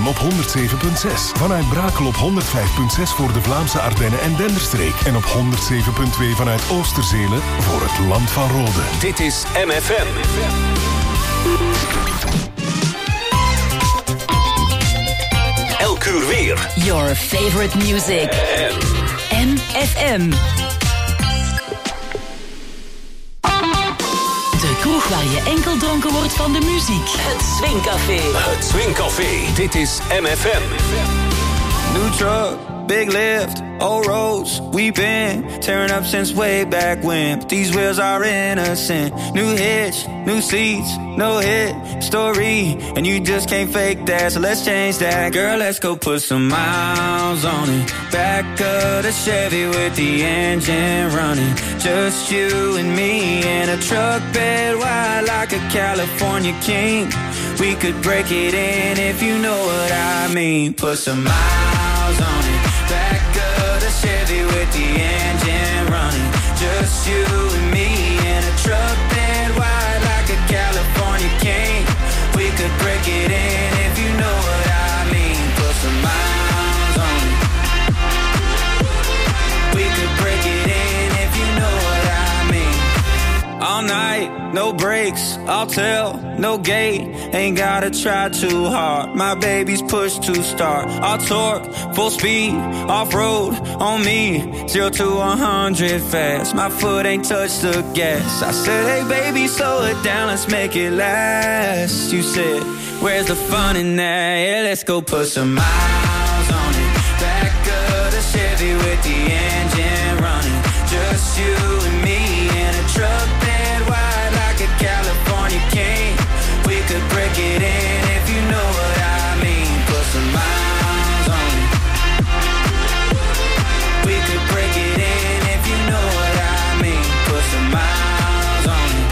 op 107.6. Vanuit Brakel op 105.6 voor de Vlaamse Ardennen en Denderstreek. En op 107.2 vanuit Oosterzelen voor het Land van Rode. Dit is MFM. Elk uur weer. Your favorite music. MFM. De kroeg waar je enkel dronken wordt van de muziek. Het Swingcafé. Het Swingcafé. Dit is MFM. New truck, big lift, old roads. We've been tearing up since way back when. But these wheels are innocent. New hitch, new seats, no hit story. And you just can't fake that, so let's change that. Girl, let's go put some miles on it. Back of the Chevy with the engine running. Just you and me in a truck bed wide like a California king. We could break it in if you know what I mean. Put some miles on it. Back of the Chevy with the engine running. Just you and me in a truck bed wide like a California king. We could break it in if you know what I mean. Put some miles on it. We could break it in if you know what I mean. All night, no breaks, I'll tell, no gate. Ain't gotta try too hard, my baby's push to start. I'll torque, full speed, off-road, on me. 0 to 100 fast, my foot ain't touched the gas. I said, hey baby, slow it down, let's make it last. You said, where's the fun in that? Yeah, let's go put some miles on it. Back of the Chevy with the engine running. Just you and me in a truck bed wide like a California king. We could break it in if you know what I mean. Put some miles on it. We could break it in if you know what I mean. Put some miles on it.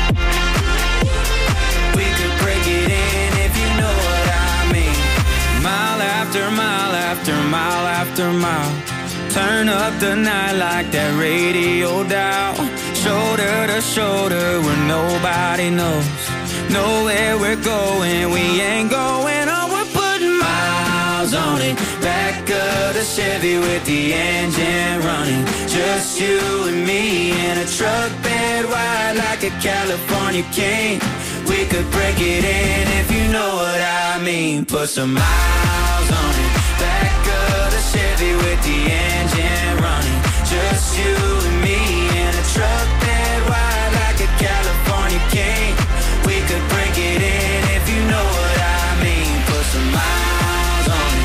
We could break it in if you know what I mean. Mile after mile after mile after mile. Turn up the night like that radio dial. Shoulder to shoulder where nobody knows. Know where we're going, we ain't going on. We're putting miles on it. Back of the Chevy with the engine running. Just you and me in a truck bed wide like a California king. We could break it in if you know what I mean. Put some miles on it. Back of the Chevy with the engine running. Just you and me in a truck bed wide like a California king. We could break it in if you know what I mean. Put some miles on it.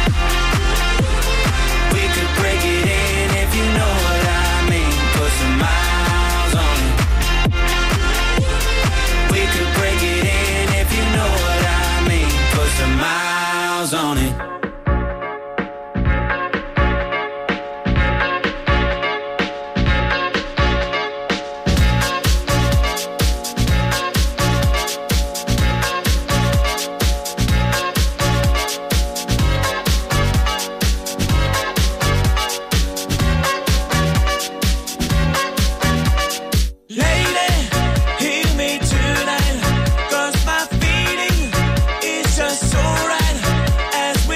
We could break it in if you know what I mean. Put some miles on it. We could break it in if you know what I mean. Put some miles on it. As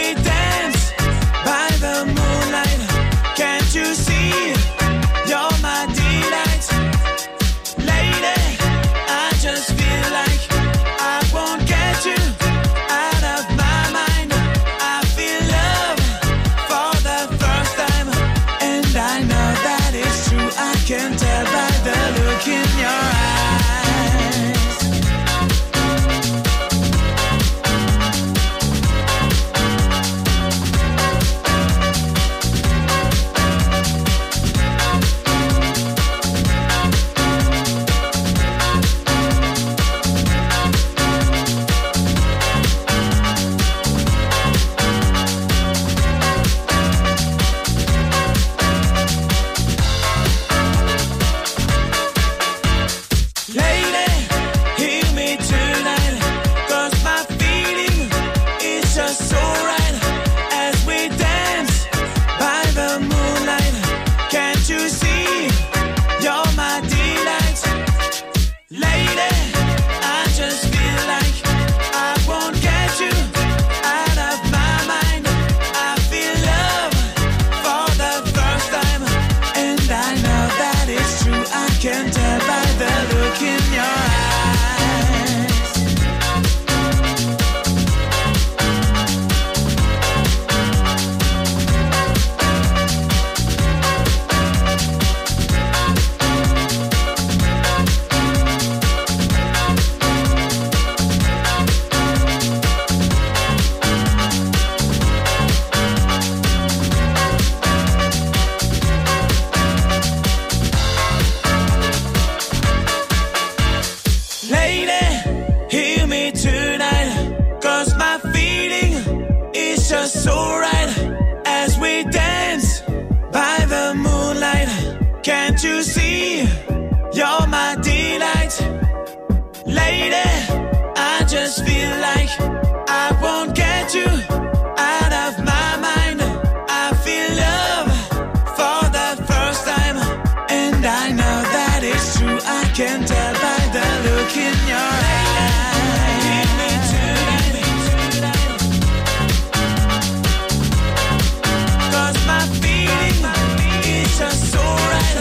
Lady, I just feel like I won't get you out of my mind. I feel love for the first time, and I know that it's true. I can tell by the look in your eyes. Give me tonight, 'cause my feeling is just so right.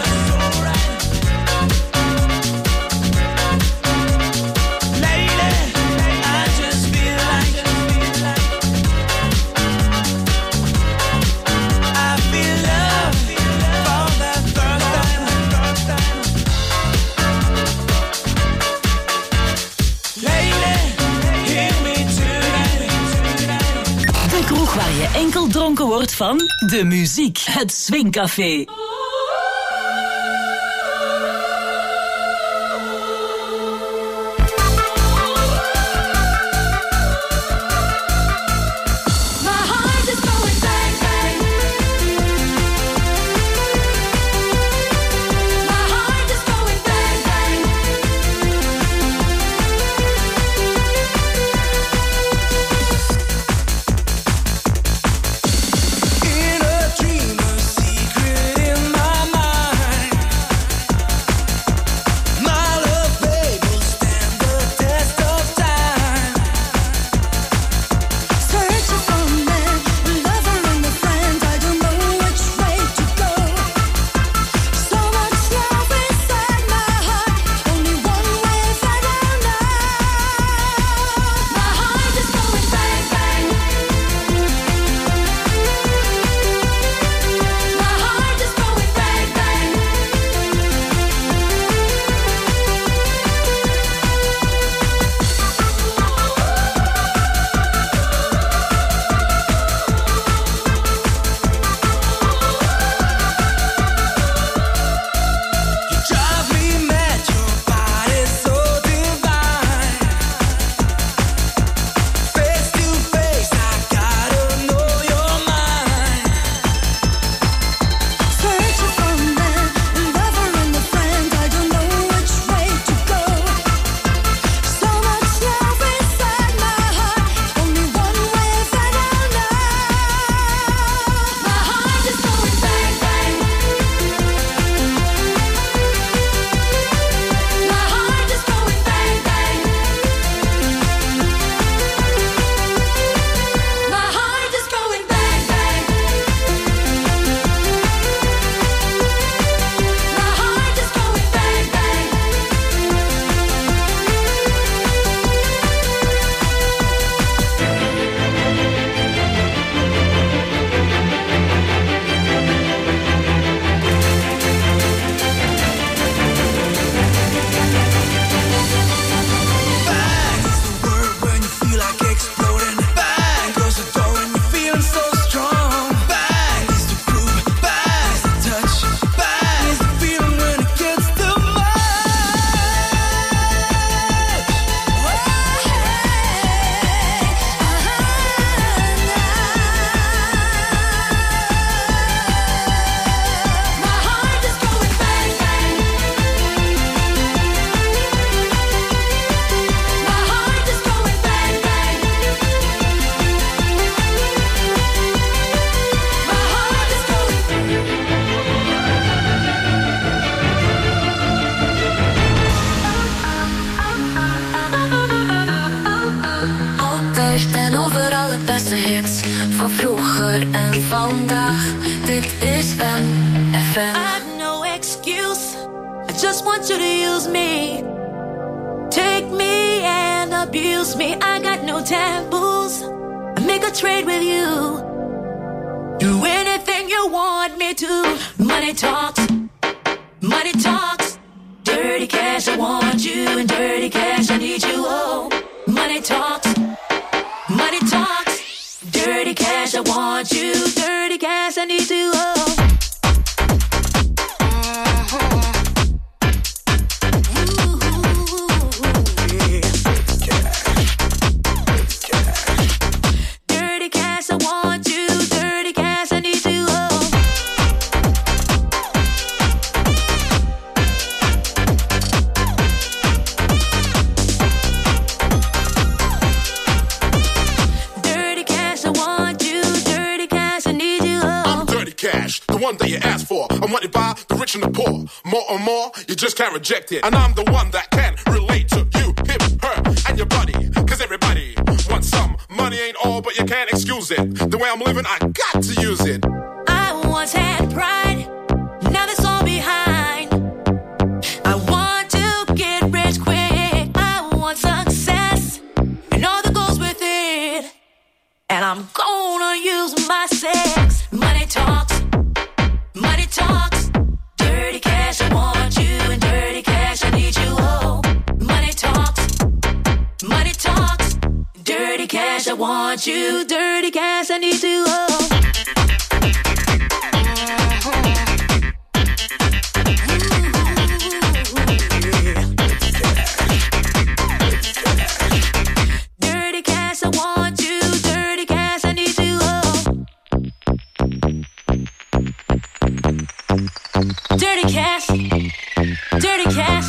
Lady, I just feel like I feel love for the first time. Lady, hear me tonight. De kroeg waar je enkel dronken wordt van de muziek. Het Swingcafé. In a dream, a secret in my mind. My love, babe, will stand the test of time. Searching for a man, a lover and a friend. I don't know which way to go. So much love inside my heart, only one way that I know. My heart is going bang bang. My heart is going bang bang. You drive me mad, your body's so divine. Face to face, I gotta know your mind. Searching for a man, a lover and a friend. I don't know which way to go. So much love inside my heart, only one way that I know. My heart is going bang bang. My heart is going bang bang. My heart is going bang bang. My heart is going bang bang. Bang is the word when you feel like exploding. Bang goes the door when you're feeling so strong. Bang is the groove. Bang is the touch. Bang is the feeling when it gets too My heart is going bang bang. My heart is going bang bang. My heart is Altijd en overal het beste hits van vroeger en vandaag. Dit is MFM. I have no excuse. I just want you to use me. Take me and abuse me. I got no taboos. I make a trade with you. Do anything you want me to. Money talks. Money talks. Dirty cash, I want you. And dirty cash, I need you. Oh, money talks. Money talks. Dirty cash, I want you. Dirty cash, I need you. Oh. Dirty cash, I want you. Dirty cash, I need you. Oh. one that you asked for. I'm wanted by the rich and the poor. More and more, you just can't reject it. And I'm the one that can relate to you, him, her, and your buddy. Cause everybody wants some. Money ain't all, but you can't excuse it. The way I'm living, I got to use it. I once had pride, now that's all behind. I want to get rich quick. I want success and all that goes with it. And I'm gonna use my sex. Money talks, money talks. Dirty cash, I want you, and dirty cash, I need you. Oh, money talks, money talks. Dirty cash, I want you, dirty cash, I need you. Oh. Dirty cash, dirty cash.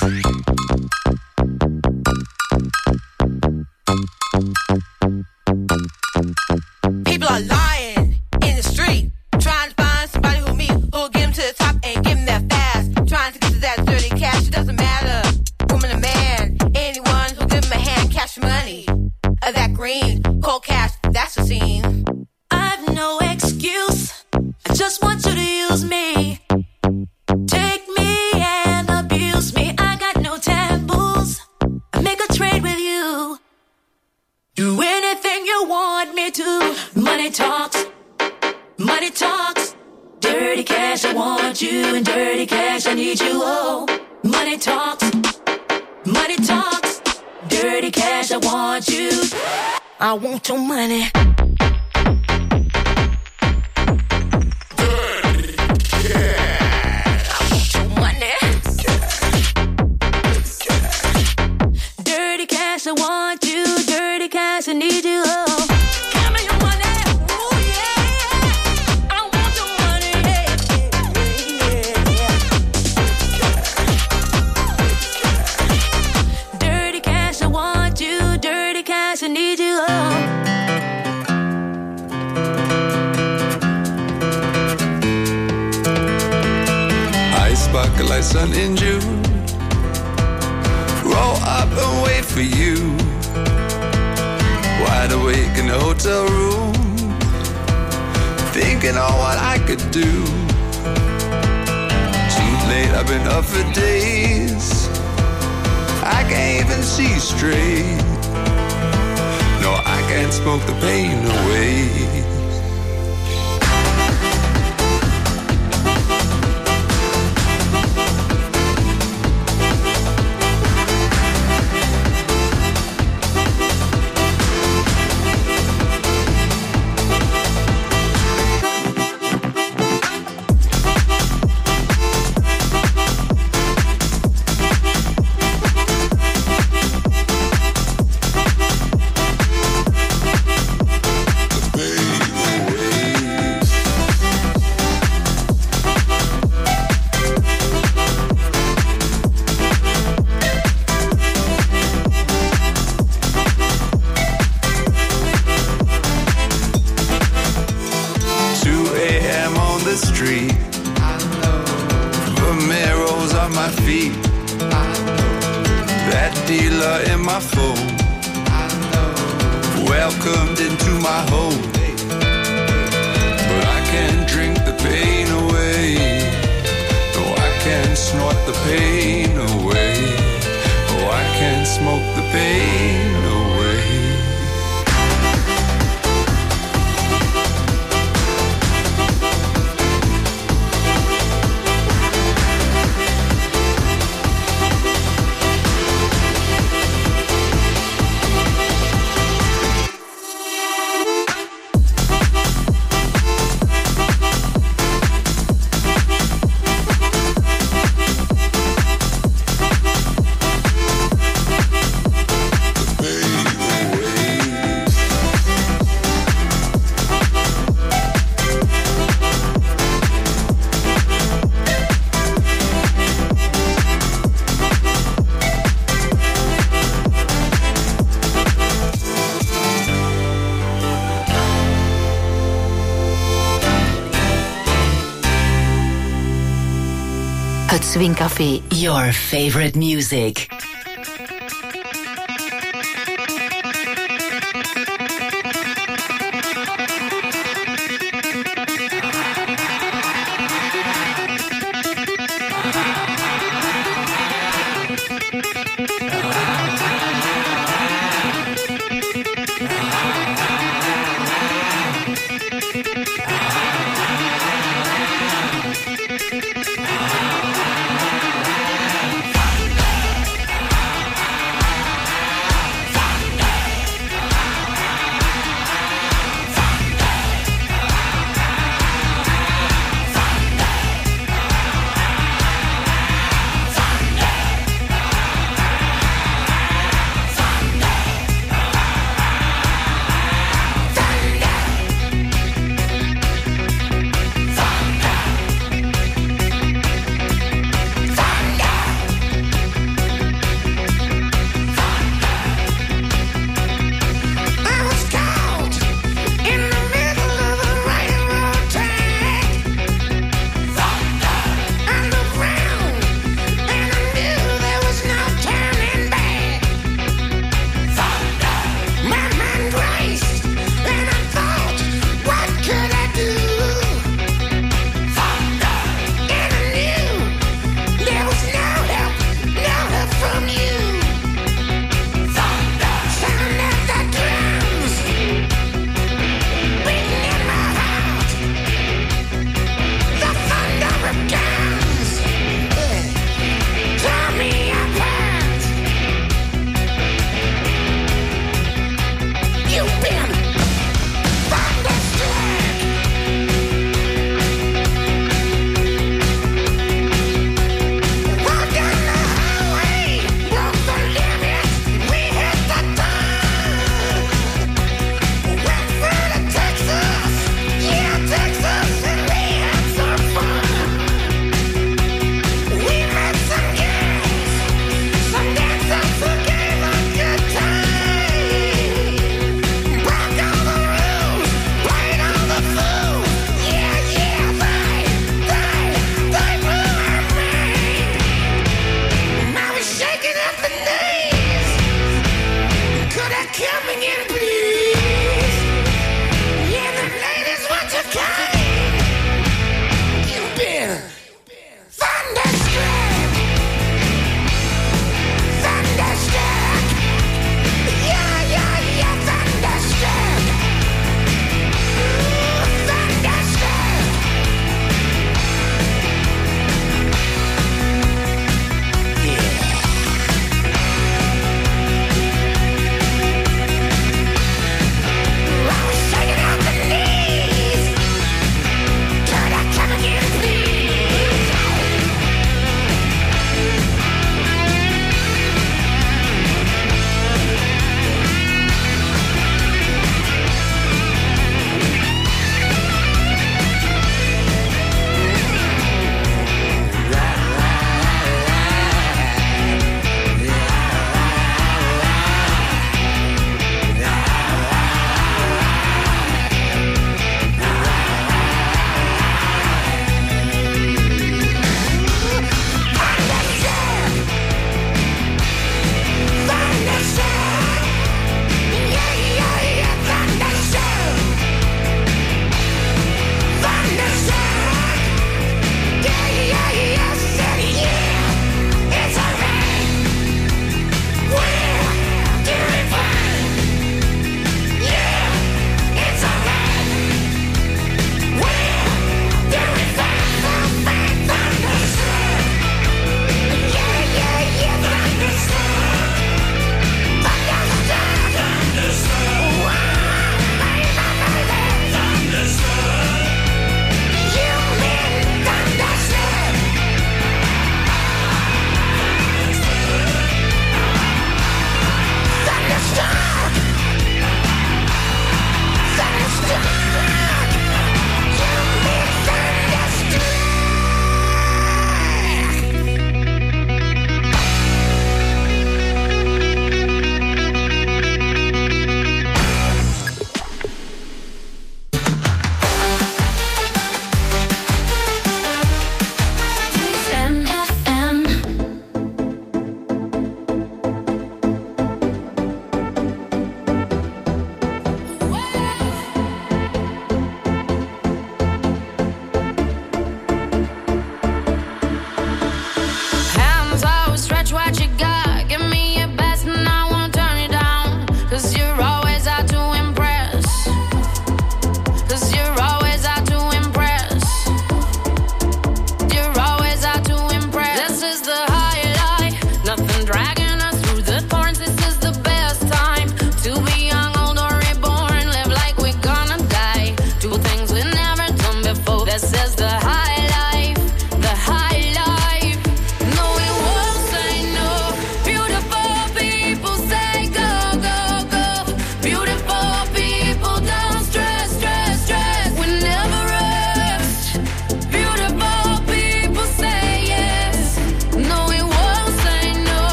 People are lying in the street, trying to find somebody who'll get them to the top and give them that fast. Trying to get to that dirty cash, it doesn't matter, woman or man. Anyone who'll give them a hand, cash money. That green, cold cash, that's the scene. I've no excuse, I just want you to use me. Take me and abuse me. I got no taboos. I make a trade with you. Do anything you want me to. Money talks, money talks. Dirty cash, I want you, and dirty cash, I need you. Oh, money talks, money talks. Dirty cash, I want you. I want your money. Dirty cash, I want you. Dirty cash, I need you. Oh, give me your money. Oh yeah, I want your money. Yeah. Dirty cash, I want you. Dirty cash, I need you. Oh. I sparkle like sun in June. Roll up and wait for you. Wide awake in the hotel room, thinking on what I could do. Too late, I've been up for days. I can't even see straight. No, I can't smoke the pain away. Het Swing Café. Your favorite music.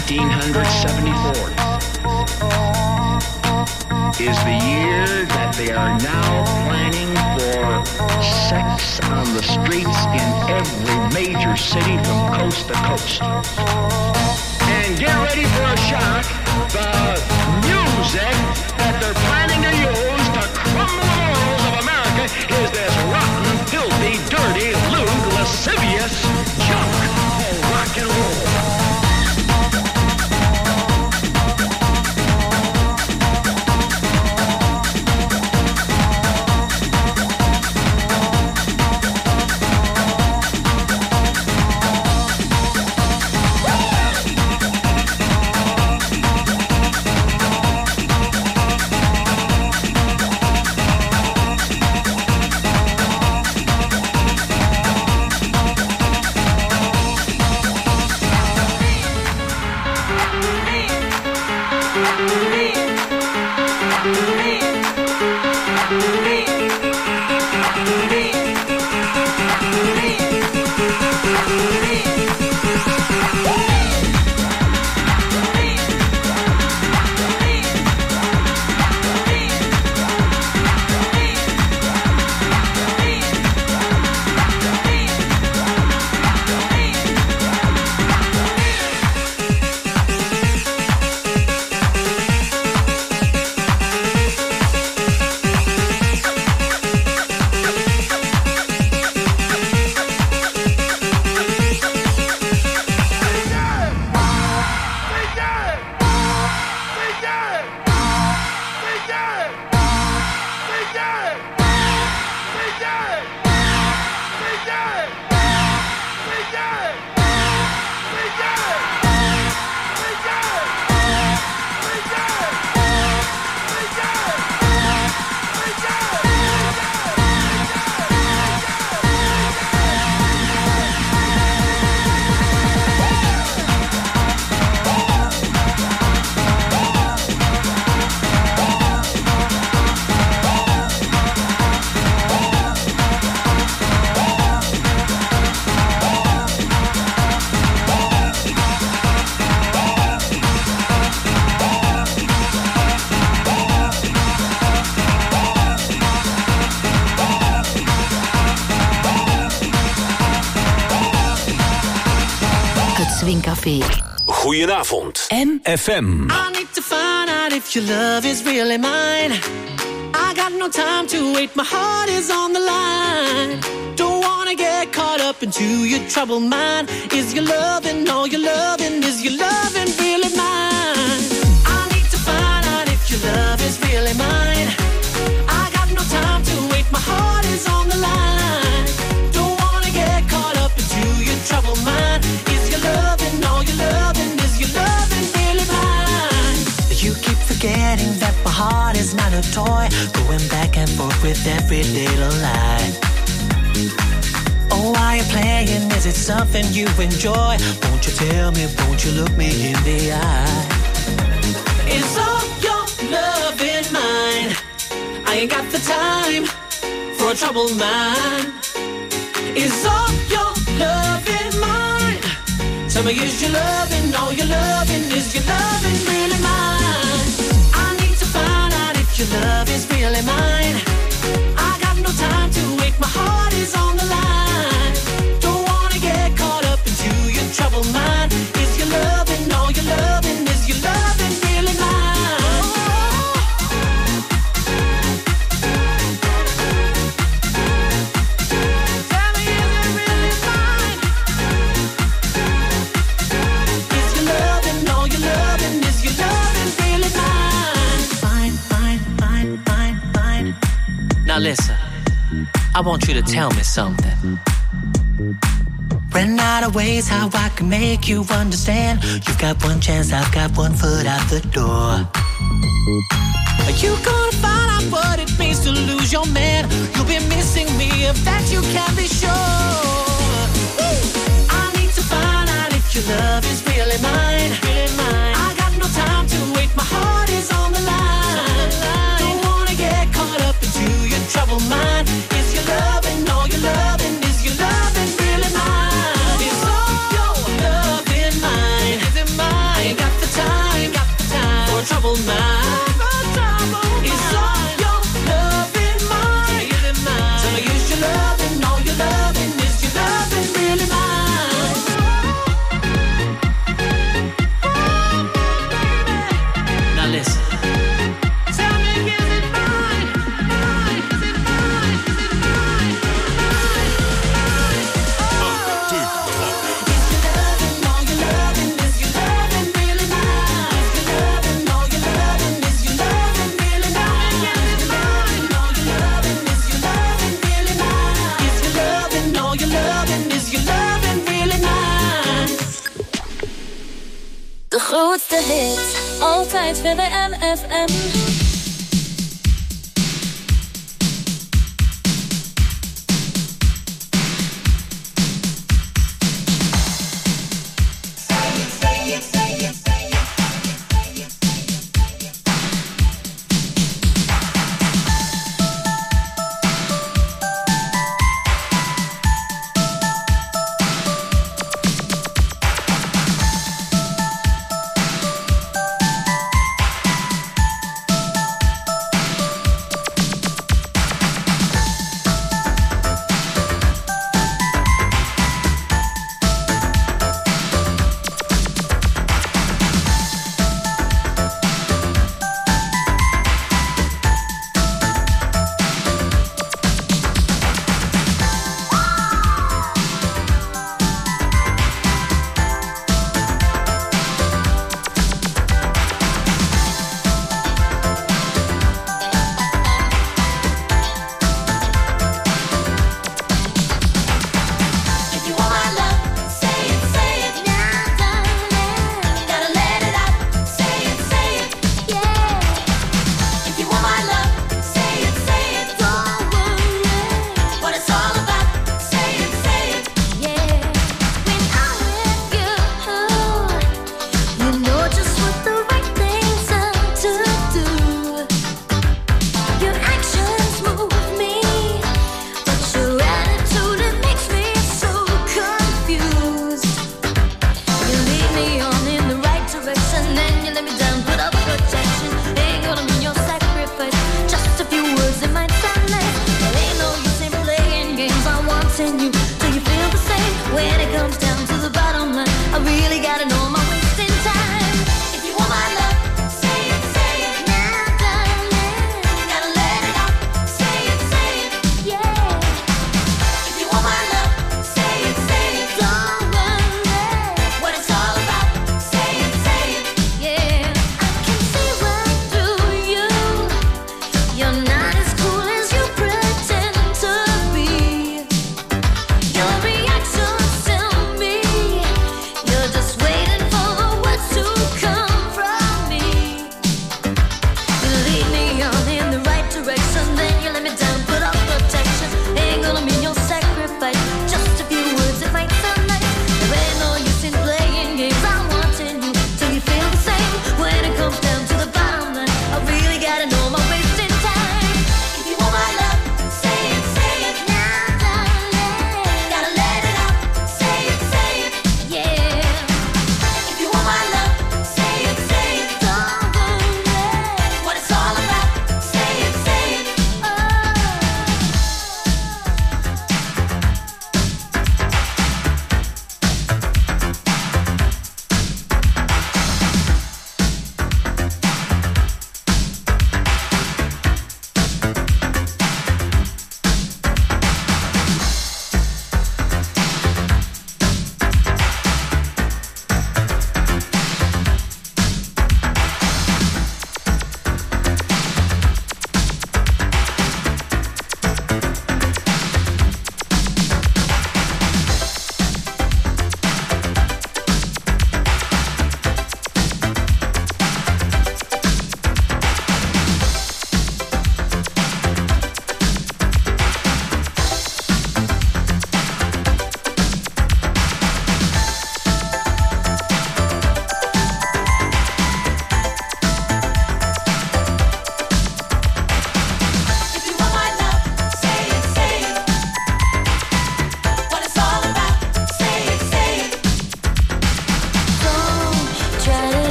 1974 is the year that they are now planning for sex on the streets in every major city from coast to coast. And get ready for a shock. The music that they're planning to use to crumble the morals of America is this rotten, filthy, dirty, lewd, lascivious junk called rock and roll. Swingcafé. Goedenavond. FM. I need to find out if your love is really mine. I got no time to wait, my heart is on the line. Don't wanna get caught up into your troubled mind. Is your loving all your loving? Is your loving really mine? I need to find out if your love is really mine. I got no time to wait, my heart is on the line. Don't wanna get caught up into your troubled mind. Is your loving all your loving? Is your loving really mine? You keep forgetting that my heart is not a toy, going back and forth with every little lie. Oh, why you playing? Is it something you enjoy? Won't you tell me, won't you look me in the eye? Is all your love in mine? I ain't got the time for a troubled mind. Is all your love in mine? Tell me, is your loving all your loving? Is your loving really mine? I need to find out if your love is really mine. I got no time to wait, my heart is on the line. Don't wanna get caught up into your troubled mind. Is your loving all your loving? Is your loving really mine? Tell me, is it really mine? Is your loving all your loving? Is your loving really mine? Fine, fine, fine, fine, fine. Now listen, I want you to tell me something. Ran out of ways how I can make you understand. You've got one chance, I've got one foot out the door. Are you gonna find out what it means to lose your man? You'll be missing me, of that you can be sure. I need to find out if your love is really mine. Really mine. I got no time to wait, my heart is on the line. Don't wanna get caught up into your troubled mind. Is your loving all your loving? Is your loving really mine? Is all your love in mine? Is it mine? I ain't grootste hit, altijd VWN FM.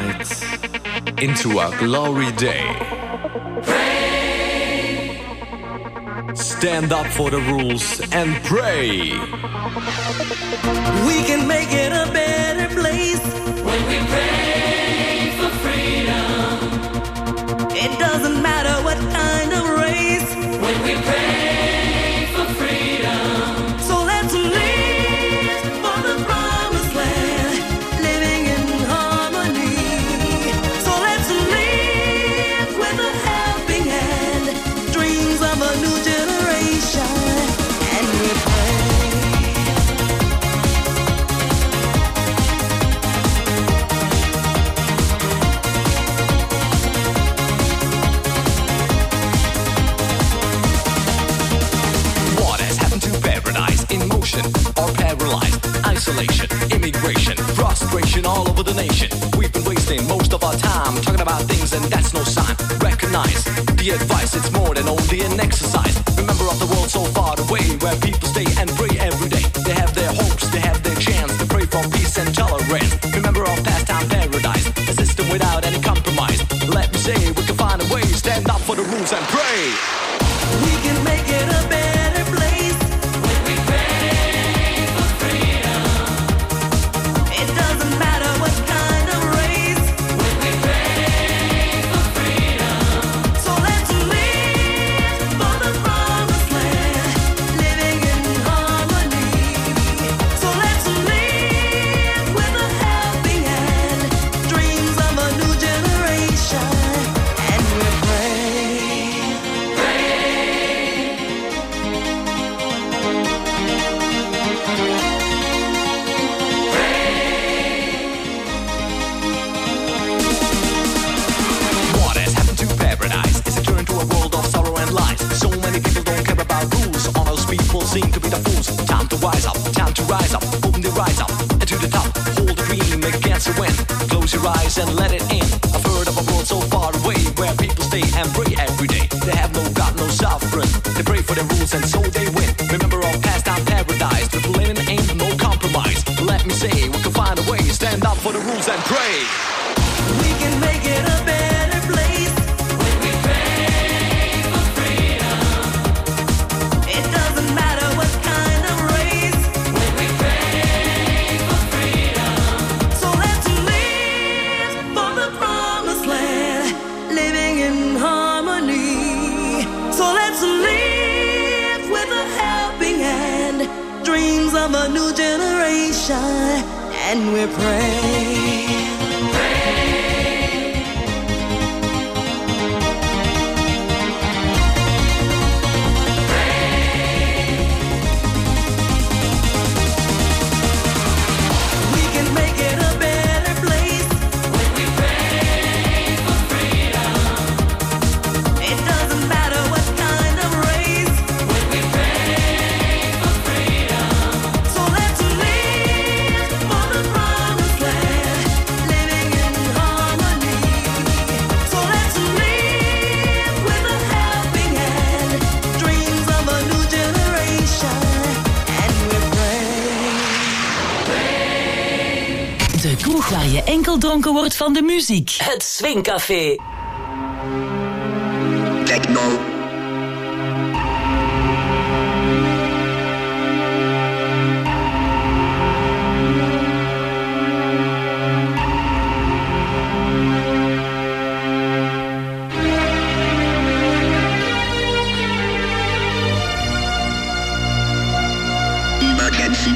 night into a glory day. Pray. Stand up for the rules and pray. We can make it a better place when we pray for freedom. It doesn't matter what kind of race when we pray for freedom. So let's live for the promised land, living in harmony. So let's live with a helping hand, dreams of a new generation, and we pray. Or paralyzed, isolation, immigration, frustration all over the nation. We've been wasting most of our time talking about things and that's no sign. Recognize the advice, it's more than only an exercise. Remember of the world so far away where people stay and pray every day. They have their hopes, they have their chance to pray for peace and tolerance. Remember of pastime paradise, a system without any compromise. Let me say we can find a way, stand up for the rules and pray. We can make it a better place when we pray. Seem to be the fools. Time to rise up, boom, they rise up, and to the top, hold the dream against the wind. Close your eyes and let it in. I've heard of a world so far away where people stay and pray every day. They have no God, no sovereign. They pray for their rules and so they win. Remember our pastime paradise, the living ain't no compromise. Let me say, we can find a way. Stand up for the rules and pray. We can make it a better place when we pray for freedom. It doesn't matter what kind of race when we pray for freedom. So let's live for the promised land, living in harmony. So let's live with a helping hand, dreams of a new generation, and we pray. Waar je enkel dronken wordt van de muziek. Het Swingcafé. Techno. Emergency.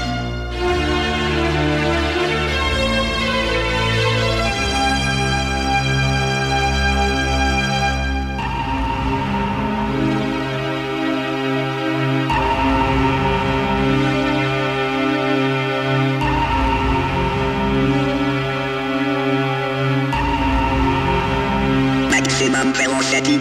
Maximum velocity.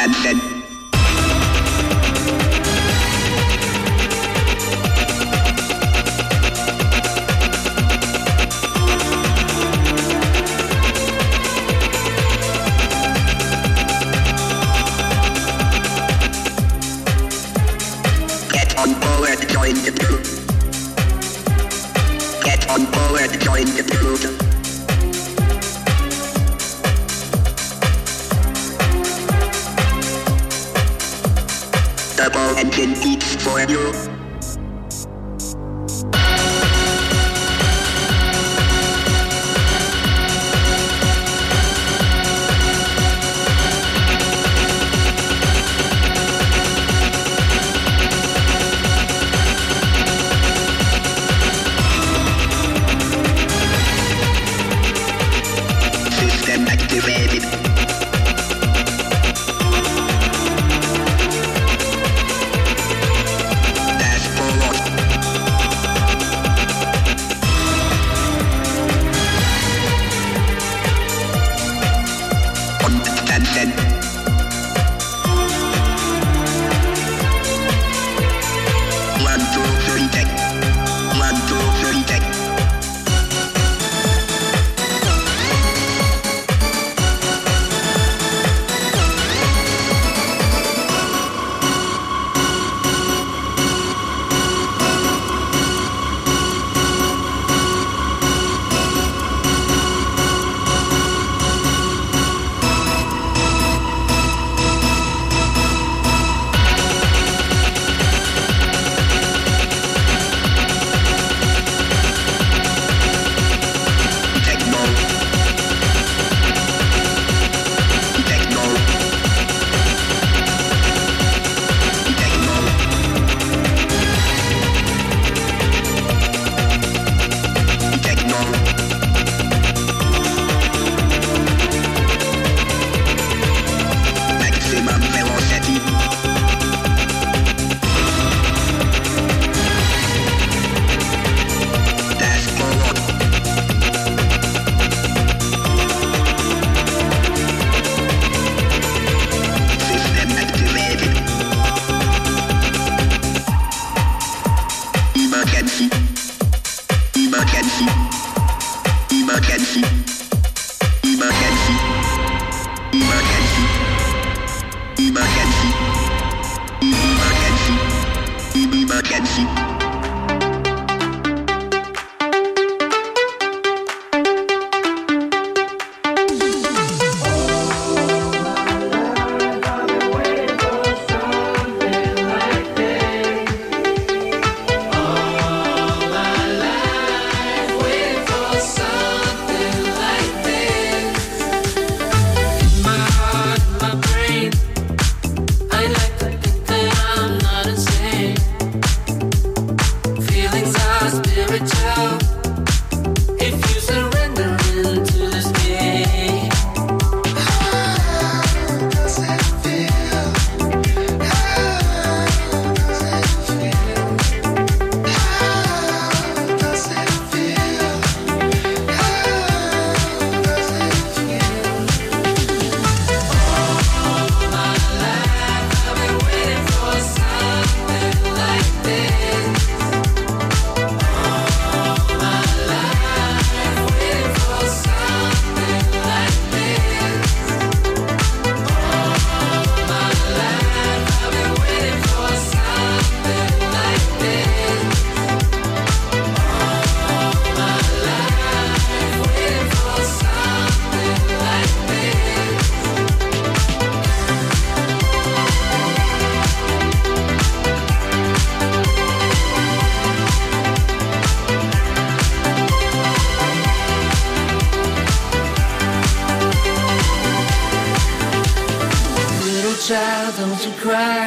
child, don't you cry.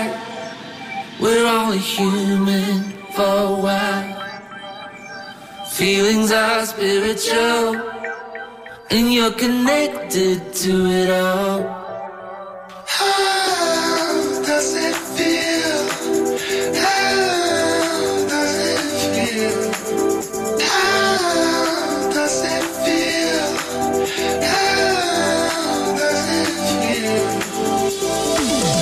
We're only human for a while. Feelings are spiritual, and you're connected to it all. How does it feel? How does it feel? How does it feel? How does it feel?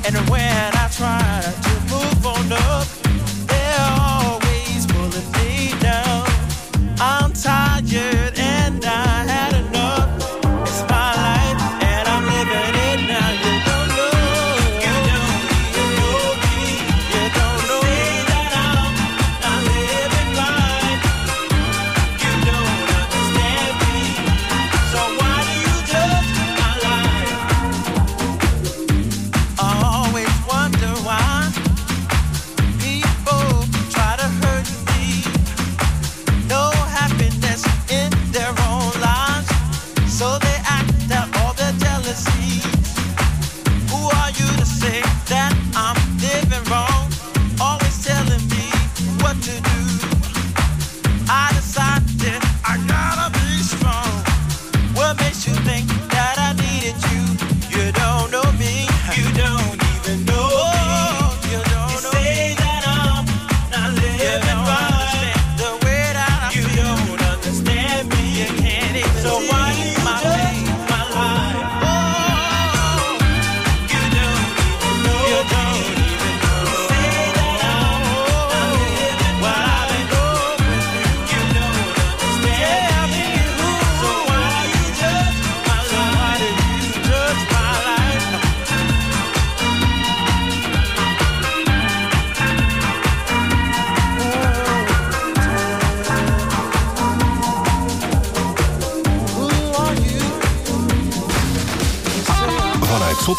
And when